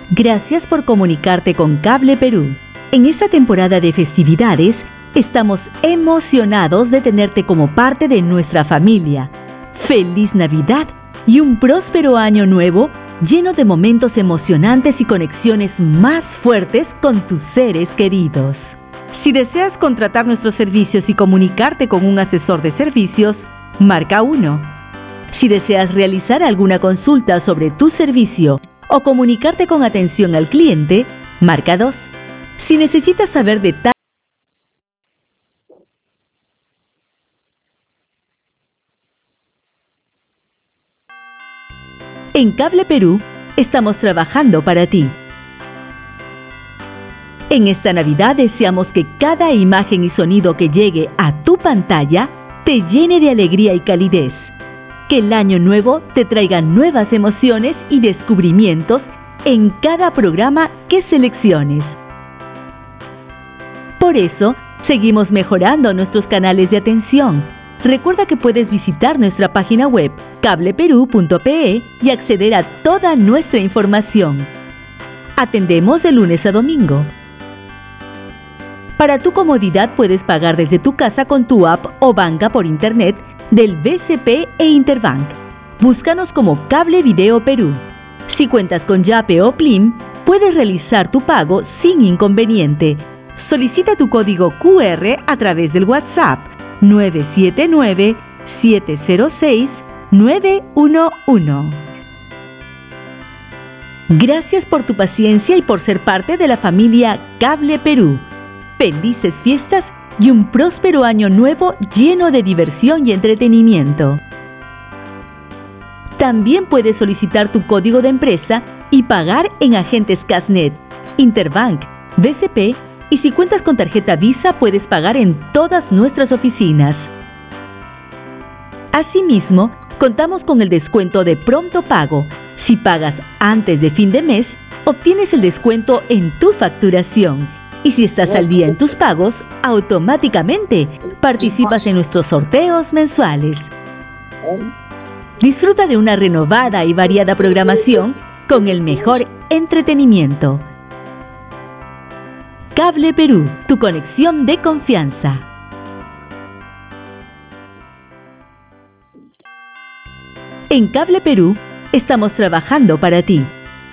Gracias por comunicarte con Cable Perú. En esta temporada de festividades, estamos emocionados de tenerte como parte de nuestra familia. ¡Feliz Navidad y un próspero año nuevo lleno de momentos emocionantes y conexiones más fuertes con tus seres queridos! Si deseas contratar nuestros servicios y comunicarte con un asesor de servicios, marca 1. Si deseas realizar alguna consulta sobre tu servicio o comunicarte con atención al cliente, marca 2. Si necesitas saber detalles en Cable Perú, estamos trabajando para ti. En esta Navidad deseamos que cada imagen y sonido que llegue a tu pantalla te llene de alegría y calidez. Que el año nuevo te traiga nuevas emociones y descubrimientos en cada programa que selecciones. Por eso, seguimos mejorando nuestros canales de atención. Recuerda que puedes visitar nuestra página web cableperú.pe y acceder a toda nuestra información. Atendemos de lunes a domingo. Para tu comodidad puedes pagar desde tu casa con tu app o banca por internet del BCP e Interbank. Búscanos como Cable Video Perú. Si cuentas con Yape o Plim, puedes realizar tu pago sin inconveniente. Solicita tu código QR a través del WhatsApp 979-706-911. Gracias por tu paciencia y por ser parte de la familia Cable Perú. Felices fiestas y un próspero año nuevo lleno de diversión y entretenimiento. También puedes solicitar tu código de empresa y pagar en agentes Casnet, Interbank, BCP y si cuentas con tarjeta Visa puedes pagar en todas nuestras oficinas. Asimismo, contamos con el descuento de pronto pago. Si pagas antes de fin de mes, obtienes el descuento en tu facturación. Y si estás al día en tus pagos, automáticamente participas en nuestros sorteos mensuales. Disfruta de una renovada y variada programación con el mejor entretenimiento. Cable Perú, tu conexión de confianza. En Cable Perú, estamos trabajando para ti.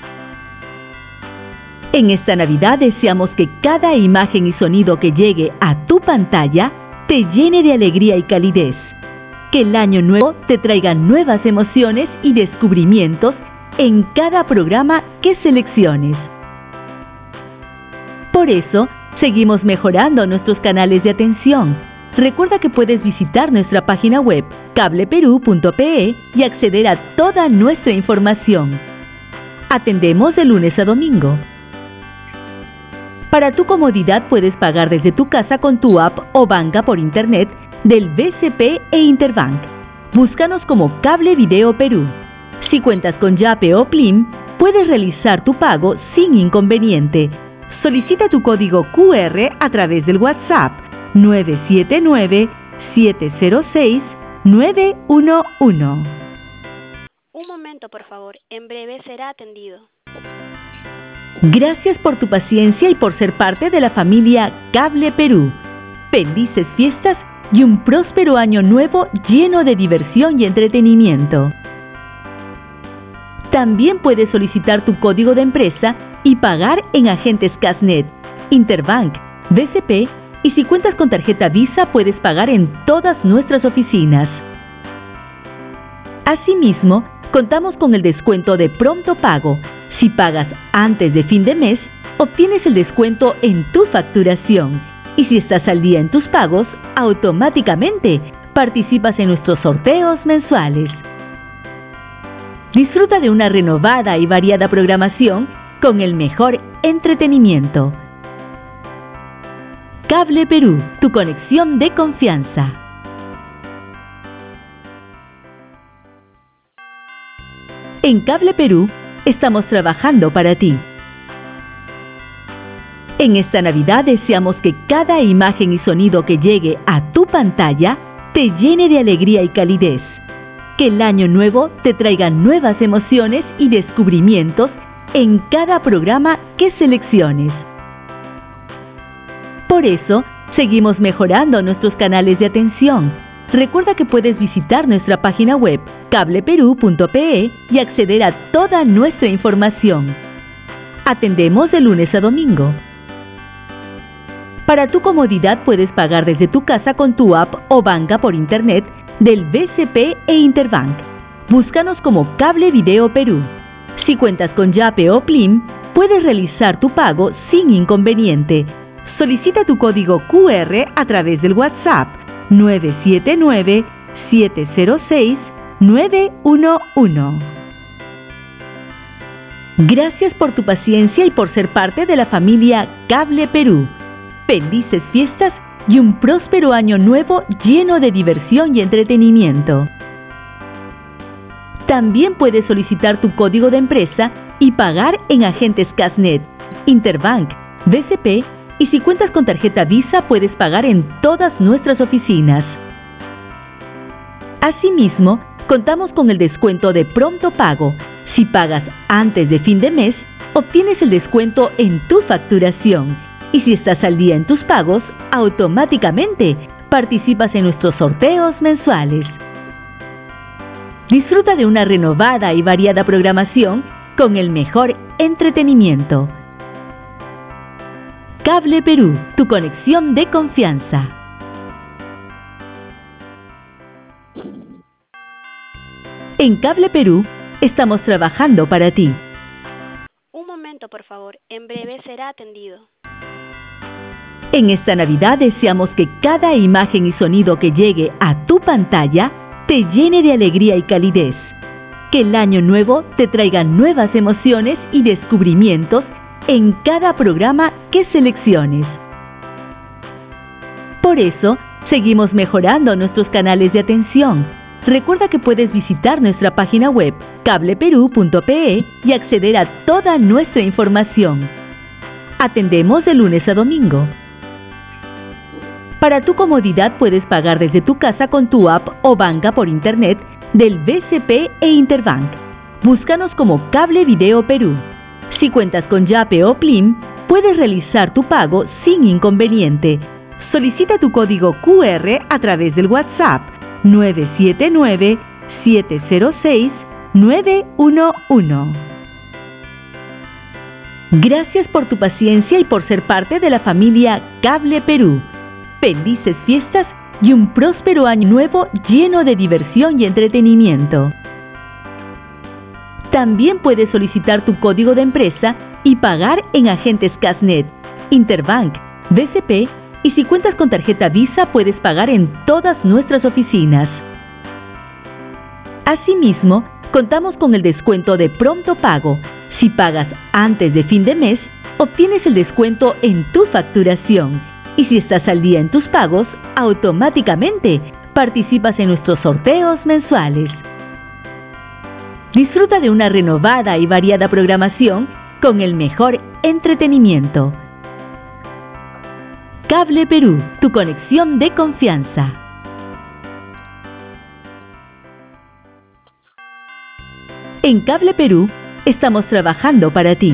En esta Navidad deseamos que cada imagen y sonido que llegue a tu pantalla te llene de alegría y calidez. Que el año nuevo te traiga nuevas emociones y descubrimientos en cada programa que selecciones. Por eso, seguimos mejorando nuestros canales de atención. Recuerda que puedes visitar nuestra página web cableperú.pe y acceder a toda nuestra información. Atendemos de lunes a domingo. Para tu comodidad puedes pagar desde tu casa con tu app o banca por internet del BCP e Interbank. Búscanos como Cable Video Perú. Si cuentas con Yape o Plim, puedes realizar tu pago sin inconveniente. Solicita tu código QR a través del WhatsApp 979-706-911. Un momento, por favor. En breve será atendido. Gracias por tu paciencia y por ser parte de la familia Cable Perú. Felices fiestas y un próspero año nuevo lleno de diversión y entretenimiento. También puedes solicitar tu código de empresa y pagar en agentes Casnet, Interbank, BCP y si cuentas con tarjeta Visa puedes pagar en todas nuestras oficinas. Asimismo, contamos con el descuento de pronto pago. Si pagas antes de fin de mes, obtienes el descuento en tu facturación. Y si estás al día en tus pagos, automáticamente participas en nuestros sorteos mensuales. Disfruta de una renovada y variada programación con el mejor entretenimiento. Cable Perú, tu conexión de confianza. En Cable Perú, estamos trabajando para ti. En esta Navidad deseamos que cada imagen y sonido que llegue a tu pantalla te llene de alegría y calidez. Que el año nuevo te traiga nuevas emociones y descubrimientos en cada programa que selecciones. Por eso, seguimos mejorando nuestros canales de atención. Recuerda que puedes visitar nuestra página web cableperú.pe y acceder a toda nuestra información. Atendemos de lunes a domingo. Para tu comodidad puedes pagar desde tu casa con tu app o banca por internet del BCP e Interbank. Búscanos como Cable Video Perú. Si cuentas con Yape o Plim, puedes realizar tu pago sin inconveniente. Solicita tu código QR a través del WhatsApp 979-706-911. Gracias por tu paciencia y por ser parte de la familia Cable Perú. Felices fiestas y un próspero año nuevo lleno de diversión y entretenimiento. También puedes solicitar tu código de empresa y pagar en agentes Casnet, Interbank, BCP, y si cuentas con tarjeta Visa puedes pagar en todas nuestras oficinas. Asimismo, contamos con el descuento de pronto pago. Si pagas antes de fin de mes, obtienes el descuento en tu facturación. Y si estás al día en tus pagos, automáticamente participas en nuestros sorteos mensuales. Disfruta de una renovada y variada programación con el mejor entretenimiento. Cable Perú, tu conexión de confianza. En Cable Perú, estamos trabajando para ti. Un momento, por favor. En breve será atendido. En esta Navidad deseamos que cada imagen y sonido que llegue a tu pantalla te llene de alegría y calidez. Que el año nuevo te traiga nuevas emociones y descubrimientos en cada programa que selecciones. Por eso, seguimos mejorando nuestros canales de atención. Recuerda que puedes visitar nuestra página web cableperú.pe y acceder a toda nuestra información. Atendemos de lunes a domingo. Para tu comodidad puedes pagar desde tu casa con tu app o banca por internet del BCP e Interbank. Búscanos como Cable Video Perú. Si cuentas con Yape o Plim, puedes realizar tu pago sin inconveniente. Solicita tu código QR a través del WhatsApp 979-706-911. Gracias por tu paciencia y por ser parte de la familia Cable Perú. Felices fiestas y un próspero año nuevo lleno de diversión y entretenimiento. También puedes solicitar tu código de empresa y pagar en agentes Casnet, Interbank, BCP, y si cuentas con tarjeta Visa puedes pagar en todas nuestras oficinas. Asimismo, contamos con el descuento de pronto pago. Si pagas antes de fin de mes, obtienes el descuento en tu facturación. Y si estás al día en tus pagos, automáticamente participas en nuestros sorteos mensuales. Disfruta de una renovada y variada programación con el mejor entretenimiento. Cable Perú, tu conexión de confianza. En Cable Perú, estamos trabajando para ti.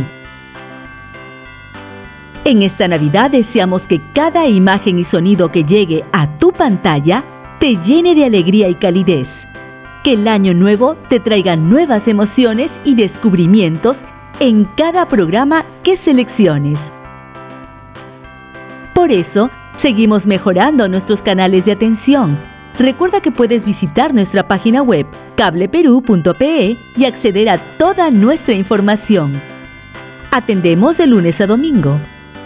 En esta Navidad deseamos que cada imagen y sonido que llegue a tu pantalla te llene de alegría y calidez. Que el año nuevo te traiga nuevas emociones y descubrimientos en cada programa que selecciones. Por eso, seguimos mejorando nuestros canales de atención. Recuerda que puedes visitar nuestra página web cableperú.pe y acceder a toda nuestra información. Atendemos de lunes a domingo.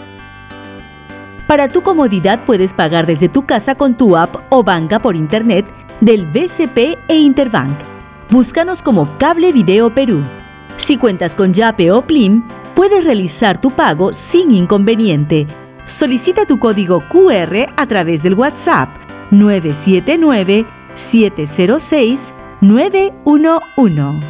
Para tu comodidad puedes pagar desde tu casa con tu app o banca por internet del BCP e Interbank. Búscanos como Cable Video Perú. Si cuentas con Yape o Plim, puedes realizar tu pago sin inconveniente. Solicita tu código QR a través del WhatsApp 979-706-911.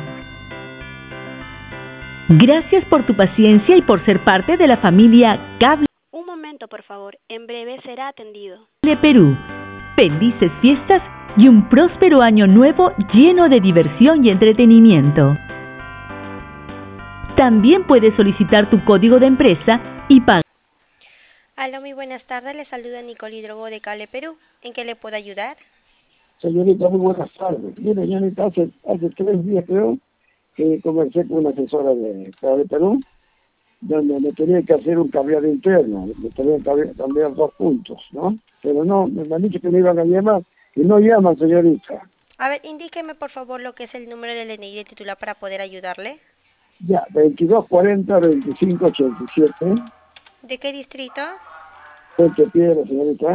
Gracias por tu paciencia y por ser parte de la familia Cable Un momento, por favor. En breve será atendido. Perú. Felices fiestas y un próspero año nuevo lleno de diversión y entretenimiento. También puedes solicitar tu código de empresa y pagar. Aló, muy buenas tardes. Le saluda Nicole Hidrogo de Cable Perú. ¿En qué le puedo ayudar? Señorita, muy buenas tardes. Mire, señorita, hace 3 días creo que conversé con una asesora de Cable Perú, donde me tenía que hacer un cableado interno, me tenía que cambiar 2 puntos, ¿no? Pero no, me han dicho que me iban a llamar, y no llaman, señorita. A ver, indíqueme por favor lo que es el número del DNI de titular para poder ayudarle. Ya, 2240-2587, ¿De qué distrito? Puente Piedra, señorita.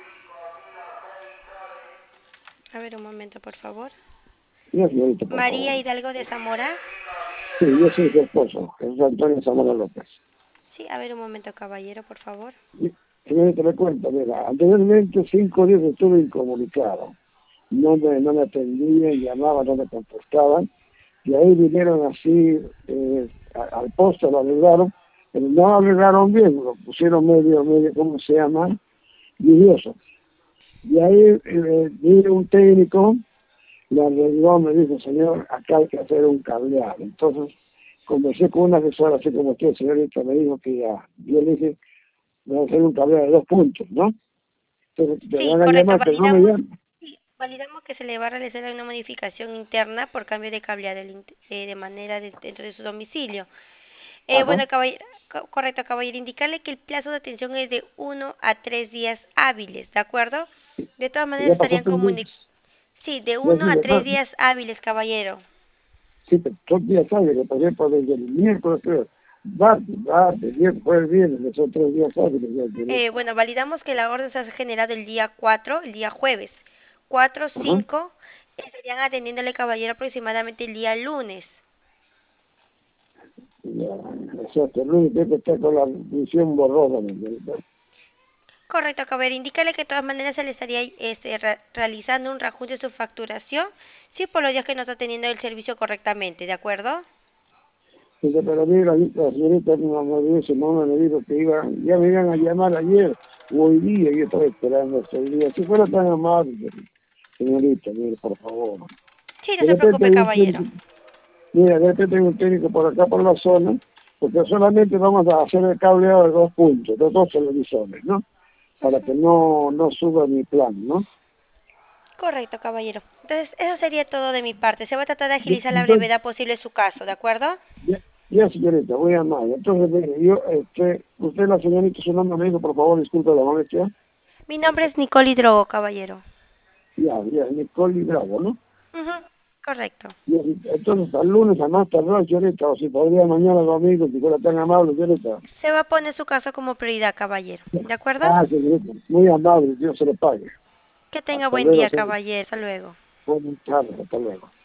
A ver, un momento, por favor. No, señorita, por María favor. Hidalgo de Zamora. Sí, yo soy su esposo, Jesús Antonio Zamora López. Sí, a ver, un momento, caballero, por favor. Y, señorita, le cuento, mira, anteriormente 5 días estuve incomunicado. No me atendían, llamaban, no me contestaban, y ahí vinieron así, al poste lo arreglaron, pero no arreglaron bien, lo pusieron medio, ¿cómo se llama? Vidrioso. Y ahí vino un técnico, lo arregló, me dijo, señor, acá hay que hacer un cableado. Entonces, conversé con una asesora, así como usted, señorita, me dijo que ya, yo le dije, voy a hacer un cableado de 2 puntos, ¿no? Entonces, te Sí, van a correcto. llamar, pero no me Validamos, llaman. sí, validamos que se le va a realizar una modificación interna por cambio de cableado de manera dentro de su domicilio. Ajá. Bueno, caballero, correcto, caballero, indicarle que el plazo de atención es de 1 a 3 días hábiles, ¿de acuerdo? De todas maneras Ya pasó estarían 3 días. comunicados. Sí, de Ya uno sí, a tres ¿verdad? días hábiles, caballero. Sí, pero 2 días hábiles, por ejemplo, desde el miércoles, creo. Martes, miércoles, jueves, viernes, son 3 días hábiles, ya, señorita. Bueno, validamos que la orden se ha generado el día 4, el día jueves. 4, Ajá. 5, estarían atendiéndole, caballero, aproximadamente el día lunes. Ya, exacto, el lunes tiene que estar con la visión borrosa, señorita. Correcto, caballero. Indícale que de todas maneras se le estaría realizando un reajuste de su facturación, sí, por los días que no está teniendo el servicio correctamente, ¿de acuerdo? Dice, pero mira, la señorita no me dio su nombre, me dijo que ya me iban a llamar ayer o hoy día, y yo estaba esperando hasta el día. Si fuera tan amable, señorita, mire, por favor. Sí, no De se repente preocupe, hay un caballero. técnico, mira, de repente hay un técnico por acá, por la zona, porque solamente vamos a hacer el cableado de 2 puntos, de 2 televisores, ¿no? Para que no suba mi plan, ¿no? Correcto, caballero. Entonces, eso sería todo de mi parte. Se va a tratar de agilizar la Entonces, brevedad posible su caso, ¿de acuerdo? ya, señorita, muy amable. Entonces, mire, usted, la señorita, su nombre me dijo, por favor, disculpe la molestia. Mi nombre es Nicole Hidrogo, caballero. Ya, Nicole y Bravo, ¿no? Ujú, correcto. Ya, entonces, al lunes, a más tardar, señorita, o si podría mañana domingo, si fuera tan amable, señorita. Se va a poner su caso como prioridad, caballero. ¿De acuerdo? Ah, señorita, muy amable, Dios se lo pague. Que tenga Hasta buen luego, día, señorita. caballero. Hasta luego. Buenas tardes, hasta luego.